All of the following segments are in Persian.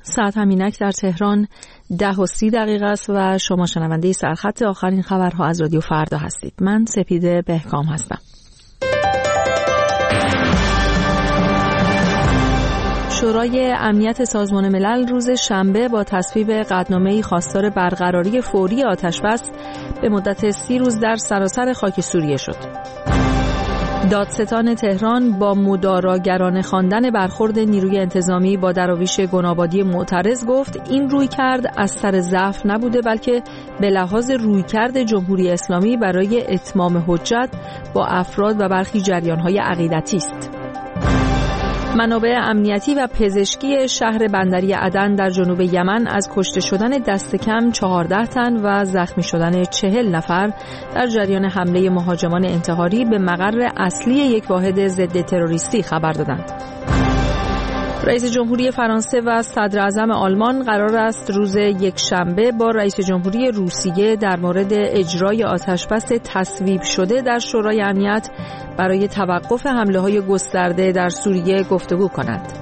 ساعت همینک در تهران 10:30 است و شما شنونده سرخط آخرین خبرها از رادیو فردا هستید. من سپیده بهکام هستم. شورای امنیت سازمان ملل روز شنبه با تصویب قطعنامه‌ای خواستار برقراری فوری آتش‌بس به مدت 30 روز در سراسر خاک سوریه شد. دادستان تهران با مداراگرانه خواندن برخورد نیروی انتظامی با دراویش گنابادی معترض گفت این رویکرد از سر ضعف نبوده بلکه به لحاظ رویکرد جمهوری اسلامی برای اتمام حجت با افراد و برخی جریان‌های عقیدتی است. منابع امنیتی و پزشکی شهر بندری عدن در جنوب یمن از کشته شدن دست کم 14 تن و زخمی شدن 40 نفر در جریان حمله مهاجمان انتحاری به مقر اصلی یک واحد ضد تروریستی خبر دادند. رئیس جمهوری فرانسه و صدر اعظم آلمان قرار است روز یکشنبه با رئیس جمهوری روسیه در مورد اجرای آتشبس تصویب شده در شورای امنیت برای توقف حمله‌های گسترده در سوریه گفتگو کنند.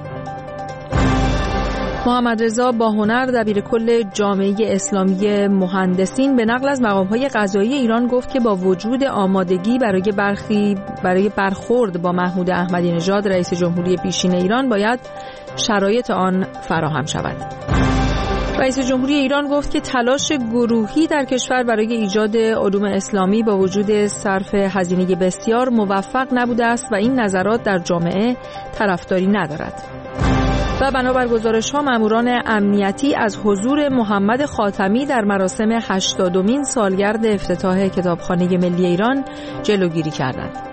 محمد رضا باهنر دبیرکل جامعه اسلامی مهندسین به نقل از مقام‌های قضایی ایران گفت که با وجود آمادگی برای برخورد با محمود احمدی نژاد رئیس جمهوری پیشین ایران باید شرایط آن فراهم شود. رئیس جمهوری ایران گفت که تلاش گروهی در کشور برای ایجاد علوم اسلامی با وجود صرف هزینه بسیار موفق نبوده است و این نظرات در جامعه طرفداری ندارد. و بنابر گزارش‌ها ماموران امنیتی از حضور محمد خاتمی در مراسم 80مین سالگرد افتتاح کتابخانه ملی ایران جلوگیری کردند.